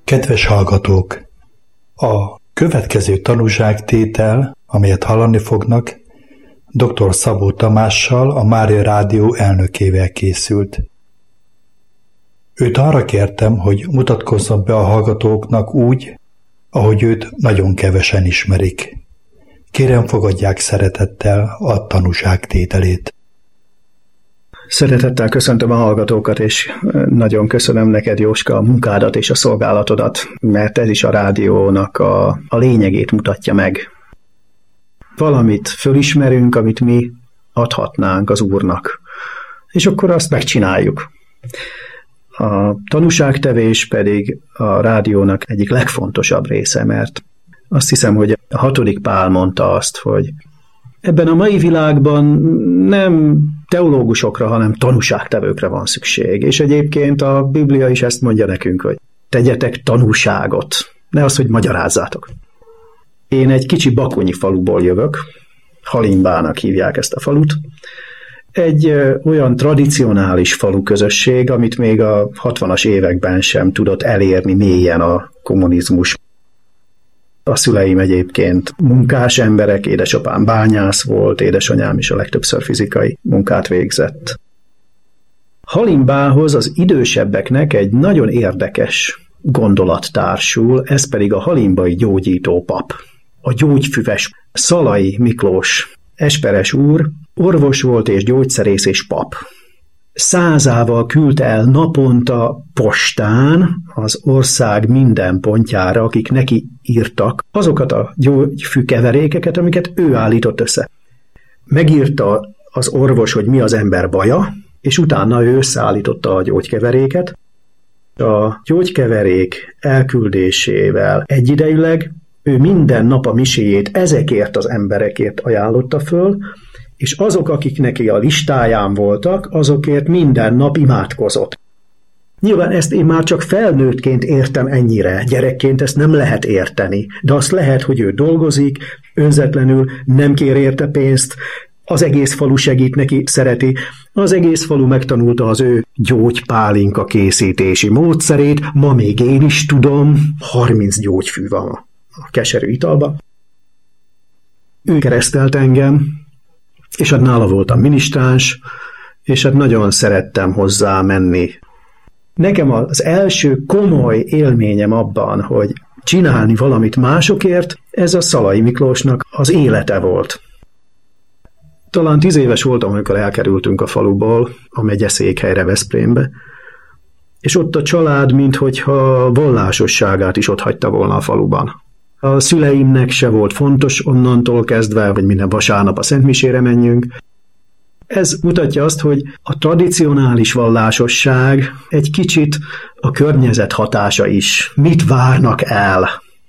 Kedves hallgatók! A következő tanúságtétel, amelyet hallani fognak, dr. Szabó Tamással, a Mária Rádió elnökével készült. Őt arra kértem, hogy mutatkozzon be a hallgatóknak úgy, ahogy őt nagyon kevesen ismerik. Kérem, fogadják szeretettel a tanúságtételét. Szeretettel köszöntöm a hallgatókat, és nagyon köszönöm neked, Jóska, a munkádat és a szolgálatodat, mert ez is a rádiónak a lényegét mutatja meg. Valamit fölismerünk, amit mi adhatnánk az Úrnak, és akkor azt megcsináljuk. A tanúságtevés pedig a rádiónak egyik legfontosabb része, mert azt hiszem, hogy a 6. Pál mondta azt, hogy ebben a mai világban nem teológusokra, hanem tanúságtevőkre van szükség. És egyébként a Biblia is ezt mondja nekünk, hogy tegyetek tanúságot, ne az, hogy magyarázzátok. Én egy kicsi bakonyi faluból jövök, Halimbának hívják ezt a falut. Egy olyan tradicionális faluközösség, amit még a 60-as években sem tudott elérni mélyen a kommunizmus. A szüleim egyébként munkás emberek, édesapám bányász volt, édesanyám is a legtöbbször fizikai munkát végzett. Halimbához az idősebbeknek egy nagyon érdekes gondolat társul, ez pedig a halimbai gyógyító pap. A gyógyfüves Szalai Miklós esperes úr orvos volt és gyógyszerész és pap. 100-ával küldte el naponta postán az ország minden pontjára, akik neki írtak, azokat a gyógyfűkeverékeket, amiket ő állított össze. Megírta az orvos, hogy mi az ember baja, és utána ő összeállította a gyógykeveréket. A gyógykeverék elküldésével egyidejűleg ő minden nap a miséjét ezekért az emberekért ajánlotta föl, és azok, akik neki a listáján voltak, azokért minden nap imádkozott. Nyilván ezt én már csak felnőttként értem ennyire, gyerekként ezt nem lehet érteni, de azt lehet, hogy ő dolgozik, önzetlenül, nem kér érte pénzt, az egész falu segít neki, szereti, az egész falu megtanulta az ő gyógypálinka készítési módszerét, ma még én is tudom, 30 gyógyfű van a keserű italba. Ő keresztelt engem, és hát nála voltam minisztráns, és hát nagyon szerettem hozzá menni. Nekem az első komoly élményem abban, hogy csinálni valamit másokért, ez a Szalai Miklósnak az élete volt. Talán 10 éves voltam, amikor elkerültünk a faluból, a megyeszékhelyre, Veszprémbe, és ott a család, minthogyha vallásosságát is ott hagyta volna a faluban. A szüleimnek se volt fontos onnantól kezdve, hogy minden vasárnap a szentmisére menjünk. Ez mutatja azt, hogy a tradicionális vallásosság egy kicsit a környezet hatása is. Mit várnak el?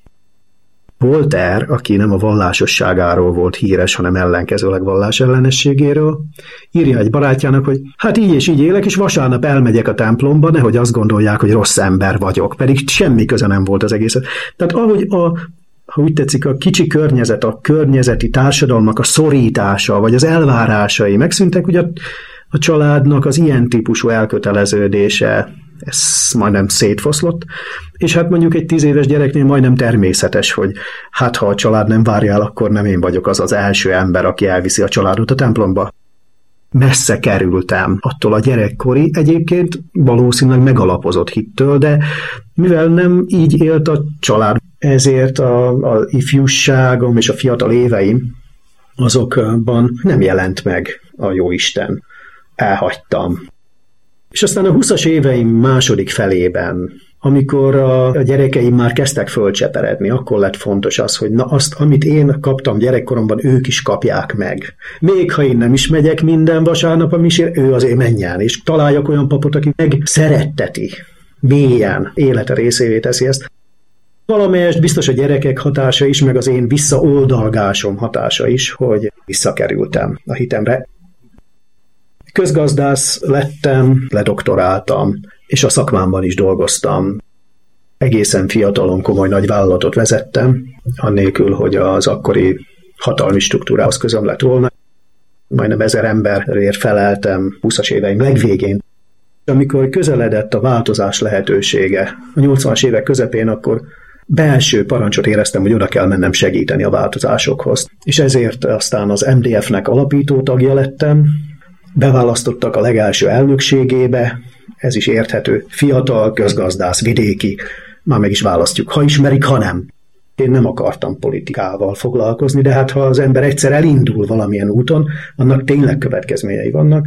Voltaire, aki nem a vallásosságáról volt híres, hanem ellenkezőleg vallásellenességéről, írja egy barátjának, hogy hát így és így élek, és vasárnap elmegyek a templomba, nehogy azt gondolják, hogy rossz ember vagyok, pedig semmi köze nem volt az egészet. Tehát ahogy ha úgy tetszik, a kicsi környezet, a környezeti társadalmak a szorítása, vagy az elvárásai megszűntek, ugye a családnak az ilyen típusú elköteleződése, ez majdnem szétfoszlott, és hát mondjuk egy 10 éves gyereknél majdnem természetes, hogy hát ha a család nem várja el, akkor nem én vagyok az első ember, aki elviszi a családot a templomba. Messze kerültem attól a gyerekkori, egyébként valószínűleg megalapozott hittől, de mivel nem így élt a család, ezért a ifjúságom és a fiatal éveim azokban nem jelent meg a Jóisten. Elhagytam. És aztán a 20-as éveim második felében, amikor a gyerekeim már kezdtek fölcseperedni, akkor lett fontos az, hogy na azt, amit én kaptam gyerekkoromban, ők is kapják meg. Még ha én nem is megyek minden vasárnap a misére, ő azért menjen, és találjak olyan papot, aki meg szeretteti, mélyen, élete részévé teszi ezt. Valamelyest biztos a gyerekek hatása is, meg az én visszaoldalgásom hatása is, hogy visszakerültem a hitemre. Közgazdász lettem, ledoktoráltam, és a szakmámban is dolgoztam. Egészen fiatalon komoly nagy vállalatot vezettem, annélkül, hogy az akkori hatalmi struktúrához közöm lett volna. Majdnem 1000 emberért feleltem 20-as éveim legvégén. Amikor közeledett a változás lehetősége, a 80-as évek közepén, akkor belső parancsot éreztem, hogy oda kell mennem segíteni a változásokhoz. És ezért aztán az MDF-nek alapító tagja lettem, beválasztottak a legelső elnökségébe, ez is érthető, fiatal, közgazdász, vidéki, már meg is választjuk, ha ismerik, ha nem. Én nem akartam politikával foglalkozni, de hát ha az ember egyszer elindul valamilyen úton, annak tényleg következményei vannak.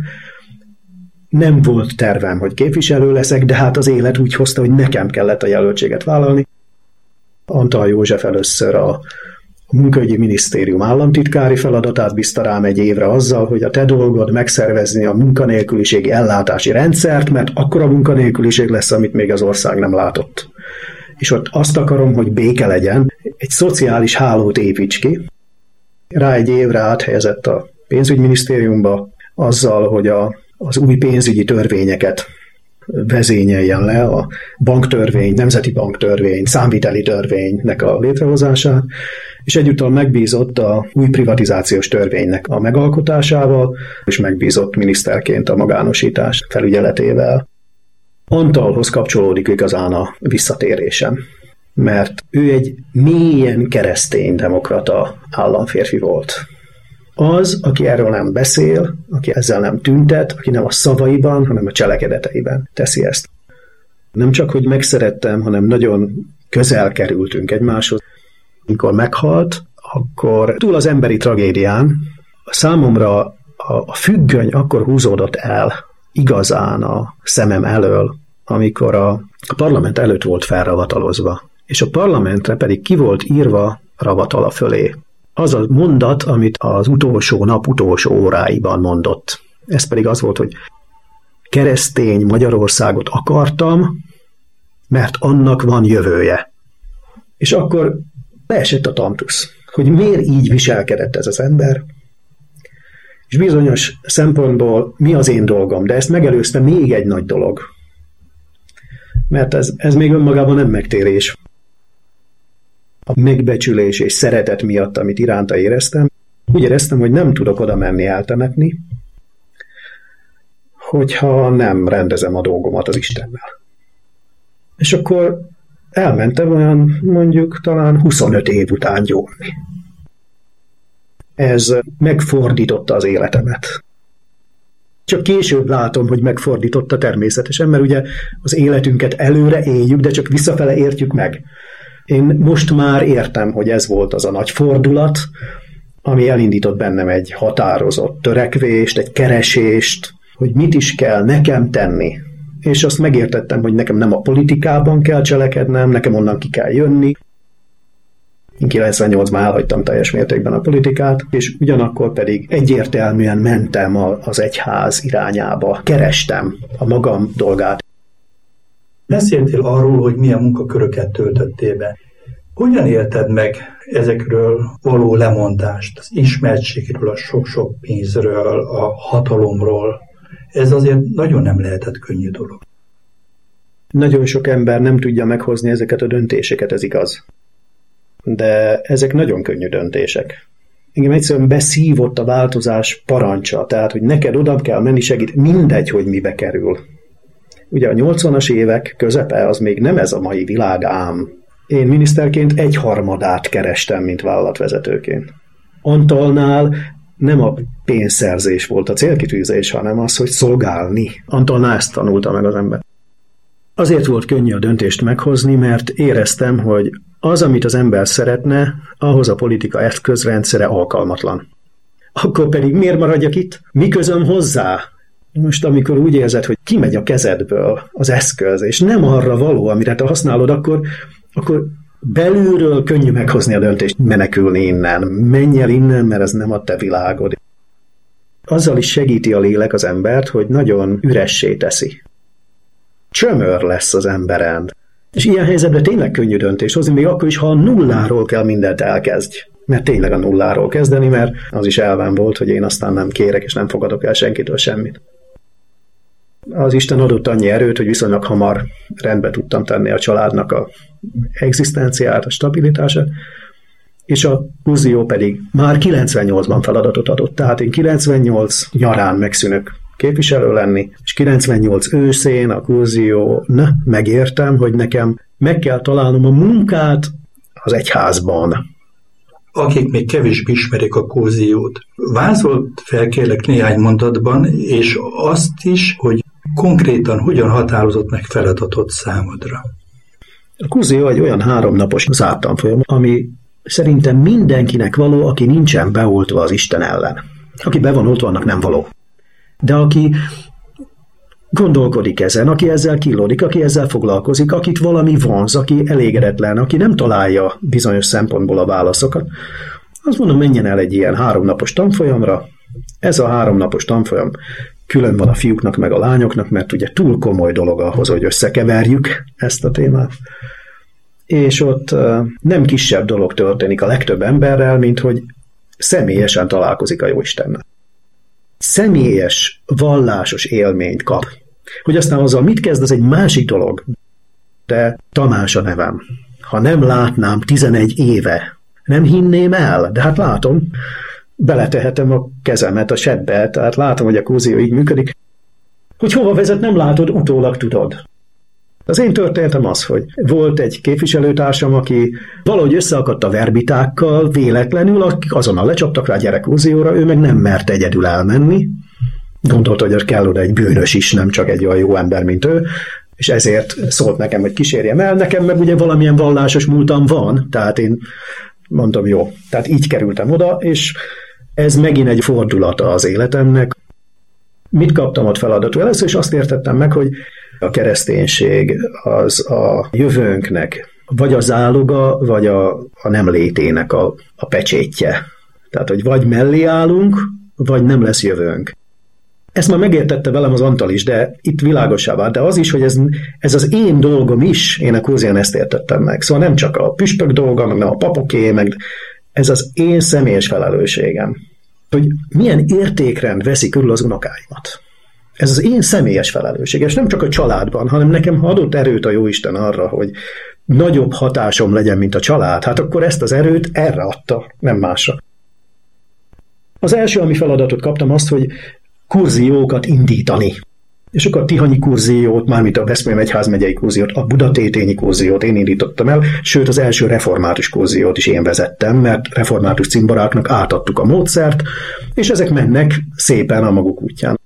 Nem volt tervem, hogy képviselő leszek, de hát az élet úgy hozta, hogy nekem kellett a jelöltséget vállalni. Antal József először a Munkaügyi Minisztérium államtitkári feladatát bízta rám egy évre azzal, hogy a te dolgod megszervezni a munkanélküliségi ellátási rendszert, mert akkora munkanélküliség lesz, amit még az ország nem látott. És ott azt akarom, hogy béke legyen, egy szociális hálót építs ki. Rá egy évre áthelyezett a pénzügyminisztériumba azzal, hogy az új pénzügyi törvényeket vezényeljen le, a banktörvény, nemzeti banktörvény, számviteli törvénynek a létrehozását, és egyúttal megbízott a új privatizációs törvénynek a megalkotásával, és megbízott miniszterként a magánosítás felügyeletével. Antalhoz kapcsolódik igazán a visszatérésem, mert ő egy mélyen kereszténydemokrata államférfi volt. Az, aki erről nem beszél, aki ezzel nem tüntet, aki nem a szavaiban, hanem a cselekedeteiben teszi ezt. Nem csak, hogy megszerettem, hanem nagyon közel kerültünk egymáshoz. Amikor meghalt, akkor túl az emberi tragédián számomra a függöny akkor húzódott el igazán a szemem elől, amikor a parlament előtt volt felravatalozva, és a parlamentre pedig ki volt írva ravatala fölé. Az a mondat, amit az utolsó nap utolsó óráiban mondott. Ez pedig az volt, hogy keresztény Magyarországot akartam, mert annak van jövője. És akkor leesett a tantusz, hogy miért így viselkedett ez az ember, és bizonyos szempontból mi az én dolgom, de ezt megelőzte még egy nagy dolog. Mert ez még önmagában nem megtérés. A megbecsülés és szeretet miatt, amit iránta éreztem, úgy éreztem, hogy nem tudok oda menni eltemetni, hogyha nem rendezem a dolgomat az Istennel. És akkor elmentem olyan mondjuk talán 25 év után gyónni. Ez megfordította az életemet. Csak később látom, hogy megfordította természetesen, mert ugye az életünket előre éljük, de csak visszafele értjük meg. Én most már értem, hogy ez volt az a nagy fordulat, ami elindított bennem egy határozott törekvést, egy keresést, hogy mit is kell nekem tenni. És azt megértettem, hogy nekem nem a politikában kell cselekednem, nekem onnan ki kell jönni. Én 98-ban elhagytam teljes mértékben a politikát, és ugyanakkor pedig egyértelműen mentem az egyház irányába, kerestem a magam dolgát. Beszéltél arról, hogy milyen munkaköröket töltöttél be. Hogyan élted meg ezekről való lemondást, az ismertségről, a sok-sok pénzről, a hatalomról? Ez azért nagyon nem lehetett könnyű dolog. Nagyon sok ember nem tudja meghozni ezeket a döntéseket, ez igaz. De ezek nagyon könnyű döntések. Engem egyszerűen beszívott a változás parancsa, tehát, hogy neked oda kell menni segíteni, mindegy, hogy mibe kerül. Ugye a 80-as évek közepe az még nem ez a mai világ ám. Én miniszterként 1/3 kerestem, mint vállalatvezetőként. Antalnál nem a pénzszerzés volt a célkitűzés, hanem az, hogy szolgálni. Antalnál ezt tanulta meg az ember. Azért volt könnyű a döntést meghozni, mert éreztem, hogy az, amit az ember szeretne, ahhoz a politika eszközrendszere alkalmatlan. Akkor pedig miért maradjak itt? Mi közöm hozzá? Most amikor úgy érzed, hogy kimegy a kezedből az eszköz, és nem arra való, amire te használod, akkor belülről könnyű meghozni a döntést, menekülni innen, menj el innen, mert ez nem a te világod. Azzal is segíti a lélek az embert, hogy nagyon üressé teszi. Csömör lesz az emberen. És ilyen helyzetben tényleg könnyű döntés hozni, még akkor is, ha a nulláról kell mindent elkezdj. Mert tényleg a nulláról kezdeni, mert az is elvem volt, hogy én aztán nem kérek, és nem fogadok el senkitől semmit. Az Isten adott annyi erőt, hogy viszonylag hamar rendbe tudtam tenni a családnak a egzisztenciát, a stabilitását, és a fúzió pedig már 98-ban feladatot adott. Tehát én 98 nyarán megszűnök képviselő lenni, és 98 őszén a kurzión megértem, hogy nekem meg kell találnom a munkát az egyházban. Akik még kevésbé ismerik a kurziót, vázolt fel kérlek néhány mondatban, és azt is, hogy konkrétan hogyan határozott meg feladatot számodra. A kurzió egy olyan 3 napos zárt tanfolyam, ami szerintem mindenkinek való, aki nincsen beoltva az Isten ellen. Aki be van oltva, annak nem való. De aki gondolkodik ezen, aki ezzel killódik, aki ezzel foglalkozik, akit valami vonz, aki elégedetlen, aki nem találja bizonyos szempontból a válaszokat, azt mondom, menjen el egy ilyen 3 napos tanfolyamra. Ez a 3 napos tanfolyam külön van a fiúknak meg a lányoknak, mert ugye túl komoly dolog ahhoz, hogy összekeverjük ezt a témát. És ott nem kisebb dolog történik a legtöbb emberrel, mint hogy személyesen találkozik a Jóistennel. Személyes, vallásos élményt kap. Hogy aztán azzal mit kezd, az egy másik dolog. De Tamás a nevem. Ha nem látnám 11 éve, nem hinném el, de hát látom, beletehetem a kezemet a sebbe, tehát látom, hogy a kurzió így működik. Hogy hova vezet, nem látod, utólag tudod. Az én történetem az, hogy volt egy képviselőtársam, aki valahogy összeakadt a verbitákkal, véletlenül, akik azonnal lecsaptak rá gyerek kurzióra, ő meg nem mert egyedül elmenni. Gondolta, hogy kell oda egy bűnös is, nem csak egy olyan jó ember, mint ő, és ezért szólt nekem, hogy kísérjem el. Nekem meg ugye valamilyen vallásos múltam van, tehát én mondtam, jó. Tehát így kerültem oda, és ez megint egy fordulata az életemnek. Mit kaptam ott feladatul? Először is azt értettem meg, hogy a kereszténység az a jövőnknek vagy a záloga, vagy a nem létének a pecsétje. Tehát, hogy vagy mellé állunk, vagy nem lesz jövőnk. Ezt már megértette velem az Antal is, de itt világosá vált, de az is, hogy ez az én dolgom is, én a kurzión ezt értettem meg. Szóval nem csak a püspök dolga, meg nem a papoké, meg ez az én személyes felelősségem. Hogy milyen értékrend veszi körül az unokáimat. Ez az én személyes felelősség, és nem csak a családban, hanem nekem adott erőt a Jóisten arra, hogy nagyobb hatásom legyen, mint a család, hát akkor ezt az erőt erre adta, nem másra. Az első, ami feladatot kaptam, azt, hogy kurziókat indítani. És akkor a tihanyi kurziót, mármint a Veszprém egyházmegyei kurziót, a budatétényi kurziót én indítottam el, sőt az első református kurziót is én vezettem, mert református cimboráknak átadtuk a módszert, és ezek mennek szépen a maguk útján.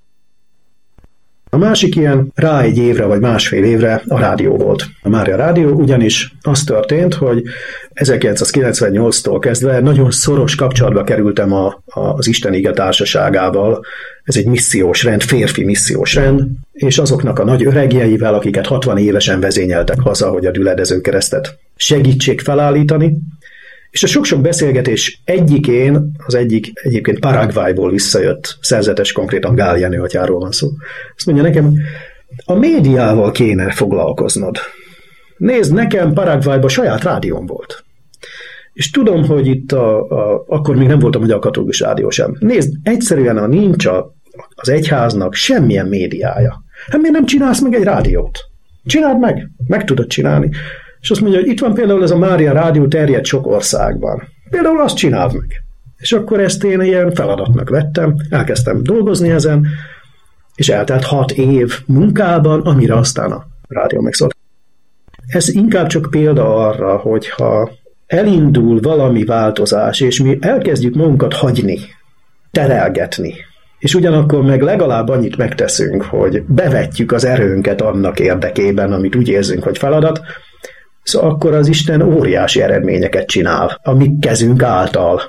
A másik ilyen rá egy évre vagy másfél évre a rádió volt. A Mária Rádió, ugyanis az történt, hogy 1998-tól kezdve nagyon szoros kapcsolatba kerültem az Isten Ige Társaságával. Ez egy missziós rend, férfi missziós rend, és azoknak a nagy öregjeivel, akiket 60 évesen vezényeltek haza, hogy a Düledező Keresztet segítsék felállítani. És a sok-sok beszélgetés egyikén, az egyik egyébként Paraguayból visszajött szerzetes, konkrétan Gál Jenő atyáról van szó. Azt mondja nekem, a médiával kéne foglalkoznod. Nézd, nekem Paraguayban saját rádióm volt. És tudom, hogy itt akkor még nem volt a Magyar Katolikus Rádió sem. Nézd, egyszerűen nincs az egyháznak semmilyen médiája. Hát miért nem csinálsz meg egy rádiót? Csináld meg tudod csinálni. És azt mondja, hogy itt van például ez a Mária Rádió, terjed sok országban. Például azt csináld meg. És akkor ezt én ilyen feladatnak vettem, elkezdtem dolgozni ezen, és eltelt 6 év munkában, amire aztán a rádió megszólt. Ez inkább csak példa arra, hogyha elindul valami változás, és mi elkezdjük magunkat hagyni, terelgetni, és ugyanakkor meg legalább annyit megteszünk, hogy bevetjük az erőnket annak érdekében, amit úgy érzünk, hogy feladat, szóval akkor az Isten óriási eredményeket csinál, a mi kezünk által.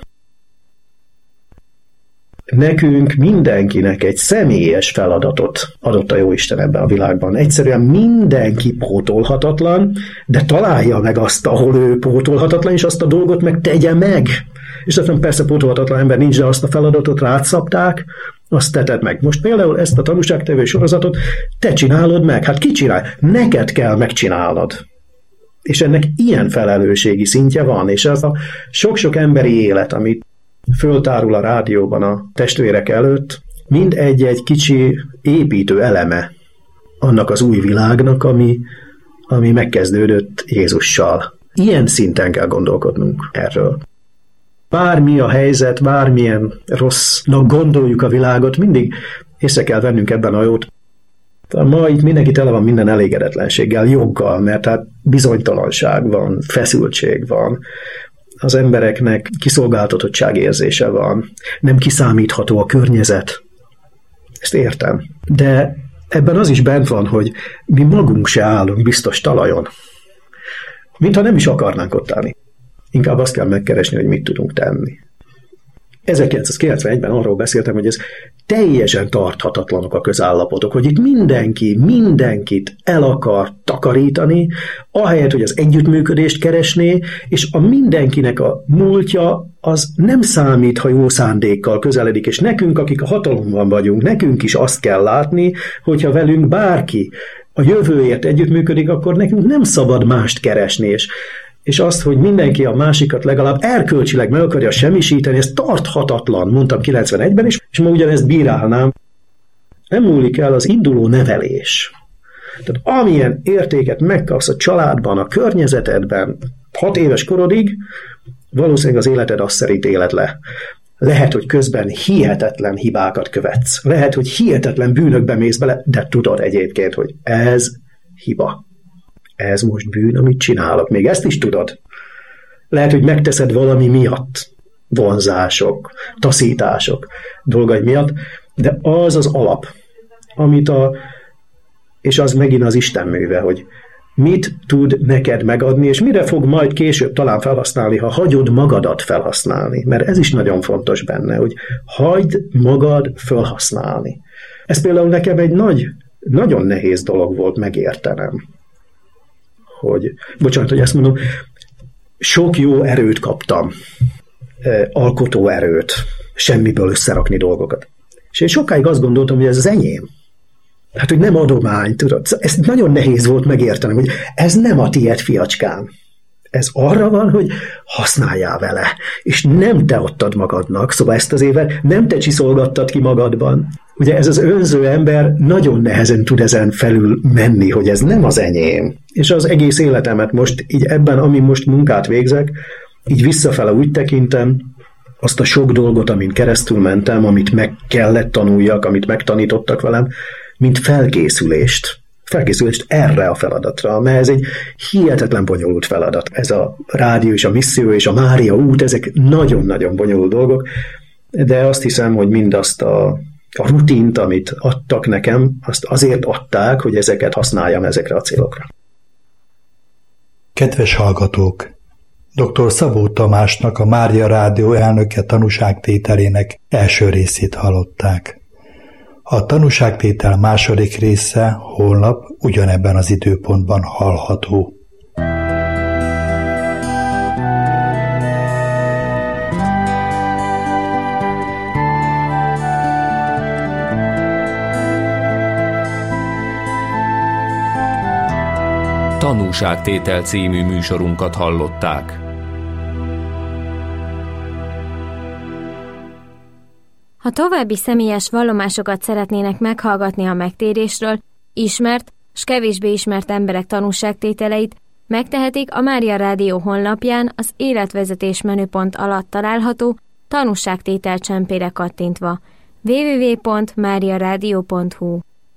Nekünk mindenkinek egy személyes feladatot adott a Jóisten ebben a világban. Egyszerűen mindenki pótolhatatlan, de találja meg azt, ahol ő pótolhatatlan, és azt a dolgot meg tegye meg. És aztán persze pótolhatatlan ember nincs, de azt a feladatot rád szabták, azt teted meg. Most például ezt a tanúságtevő sorozatot te csinálod meg. Hát ki csinál? Neked kell megcsinálnod. És ennek ilyen felelősségi szintje van, és az a sok-sok emberi élet, amit föltárul a rádióban a testvérek előtt, mind egy kicsi építő eleme annak az új világnak, ami megkezdődött Jézussal. Ilyen szinten kell gondolkodnunk erről. Bármi a helyzet, bármilyen rossznak gondoljuk a világot, mindig észre kell vennünk ebben a jót. Ma itt mindenki tele van minden elégedetlenséggel, joggal, mert hát bizonytalanság van, feszültség van, az embereknek kiszolgáltatottság érzése van, nem kiszámítható a környezet. Ezt értem. De ebben az is bent van, hogy mi magunk se állunk biztos talajon. Mintha nem is akarnánk ott állni. Inkább azt kell megkeresni, hogy mit tudunk tenni. 1991-ben arról beszéltem, hogy ez teljesen tarthatatlanok a közállapotok, hogy itt mindenkit el akar takarítani, ahelyett, hogy az együttműködést keresné, és a mindenkinek a múltja az nem számít, ha jó szándékkal közeledik, és nekünk, akik a hatalomban vagyunk, nekünk is azt kell látni, hogyha velünk bárki a jövőért együttműködik, akkor nekünk nem szabad mást keresni, és azt, hogy mindenki a másikat legalább erkölcsileg meg akarja semmisíteni, ez tarthatatlan, mondtam 91-ben is, és ma ugyanezt bírálnám. Nem múlik el az induló nevelés. Tehát amilyen értéket megkapsz a családban, a környezetedben 6 éves korodig, valószínűleg az életed azt szerint éled le. Lehet, hogy közben hihetetlen hibákat követsz. Lehet, hogy hihetetlen bűnökbe mész bele, de tudod egyébként, hogy ez hiba. Ez most bűn, amit csinálok. Még ezt is tudod. Lehet, hogy megteszed valami miatt. Vonzások, taszítások, dolgai miatt, de az az alap, és az megint az Isten műve, hogy mit tud neked megadni, és mire fog majd később talán felhasználni, ha hagyod magadat felhasználni. Mert ez is nagyon fontos benne, hogy hagyd magad felhasználni. Ez például nekem egy nagyon nehéz dolog volt megértenem. Bocsánat, hogy ezt mondom, sok jó erőt kaptam, alkotó erőt, semmiből összerakni dolgokat. És én sokáig azt gondoltam, hogy ez az enyém. Hát, hogy nem adomány, tudod. Ez nagyon nehéz volt megértenem, hogy ez nem a tiéd, fiacskám. Ez arra van, hogy használjál vele, és nem te adtad magadnak, szóval ezt az évet nem te csiszolgattad ki magadban. Ugye ez az önző ember nagyon nehezen tud ezen felül menni, hogy ez nem az enyém. És az egész életemet most így ebben, ami most munkát végzek, így visszafele úgy tekintem, azt a sok dolgot, amin keresztül mentem, amit meg kellett tanuljak, amit megtanítottak velem, mint felkészülést erre a feladatra, mert ez egy hihetetlen bonyolult feladat. Ez a rádió és a misszió és a Mária út, ezek nagyon-nagyon bonyolult dolgok, de azt hiszem, hogy mindazt a rutint, amit adtak nekem, azt azért adták, hogy ezeket használjam ezekre a célokra. Kedves hallgatók! Dr. Szabó Tamásnak, a Mária Rádió elnöke tanúságtételének első részét hallották. A tanúságtétel második része holnap ugyanebben az időpontban hallható. Tanúságtétel című műsorunkat hallották. Ha további személyes vallomásokat szeretnének meghallgatni a megtérésről, ismert s kevésbé ismert emberek tanúságtételeit, megtehetik a Mária Rádió honlapján az életvezetés menüpont alatt található tanúságtétel csempére kattintva www.mariaradio.hu.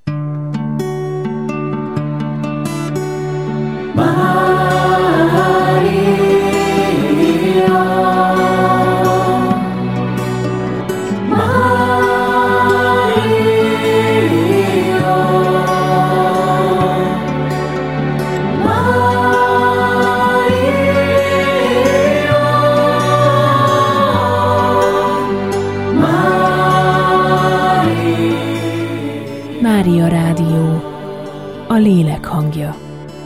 Mária Rádió, a lélek hangja.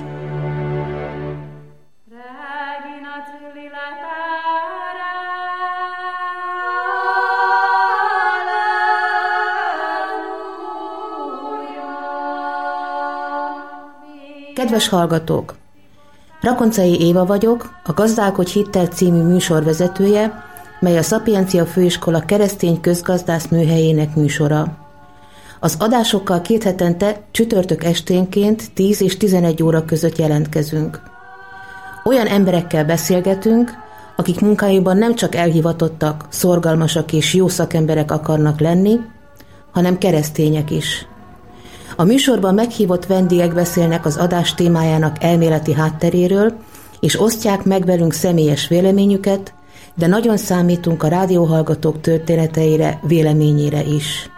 Kedves hallgatók! Rakoncai Éva vagyok, a Gazdálkodj hittel című műsor vezetője, mely a Szapiencia Főiskola keresztény közgazdász műhelyének műsora. Az adásokkal 2 hetente csütörtök esténként 10 és 11 óra között jelentkezünk. Olyan emberekkel beszélgetünk, akik munkájukban nem csak elhivatottak, szorgalmasak és jó szakemberek akarnak lenni, hanem keresztények is. A műsorban meghívott vendégek beszélnek az adás témájának elméleti hátteréről, és osztják meg velünk személyes véleményüket, de nagyon számítunk a rádióhallgatók történeteire, véleményére is.